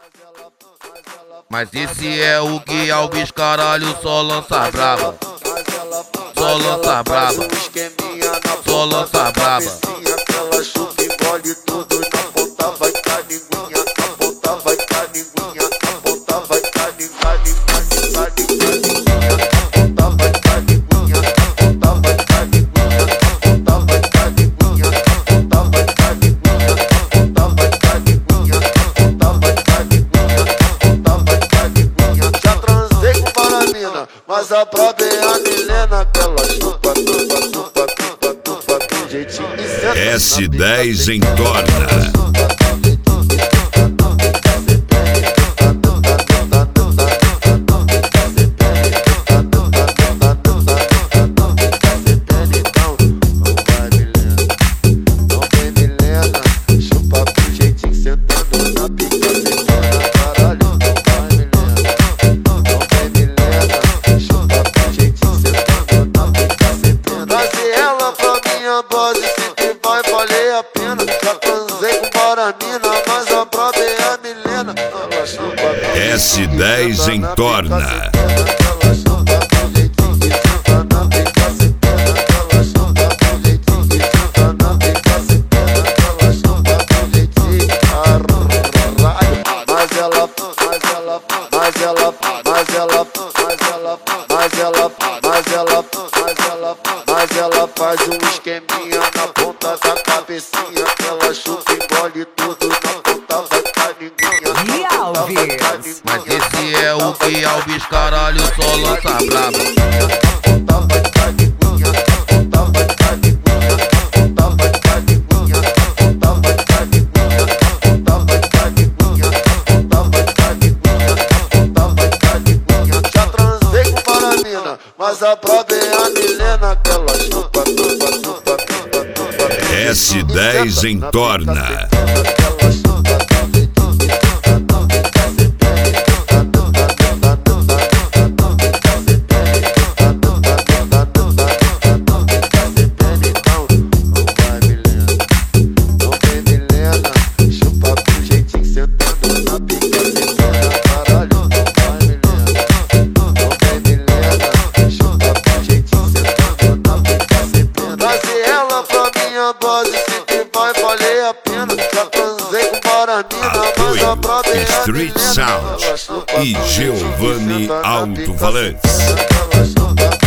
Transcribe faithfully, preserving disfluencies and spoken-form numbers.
Mas esse é o Gui Alves, caralho, só lança braba. Só lança braba. Só lança braba. Ela chupa e engole tudo, na ponta vai tá linguinha, na ponta vai tá linguinha, na ponta vai tá linguinha, na ponta vai tá linguinha, na ponta vai tá linguinha, na ponta vai tá linguinha, na ponta vai tá linguinha, na ponta vai tá linguinha, na ponta vai tá linguinha, na ponta vai tá linguinha. Já transei com Paramina, mas a braba é a Milena, que ela chupa, tupa, tupa, tupa, tupa, do jeitinho que cê S dez entorna. S dez entorna. Mas ela, mas ela, mas ela, mas ela, mas ela, mas ela, mas ela, mas ela, mas ela faz um esqueminha na ponta da cabecinha. Ela chupa e engole tudo, na ponta vai tá linguinha. Mas esse é o Gui Alves, caralho, só lança braba. Já transei com Paramina, mas a braba é a Milena, que ela chupa, tupa, tupa, tupa, tupa. S dez entorna. Street Sound e Giovanni Alto Valença.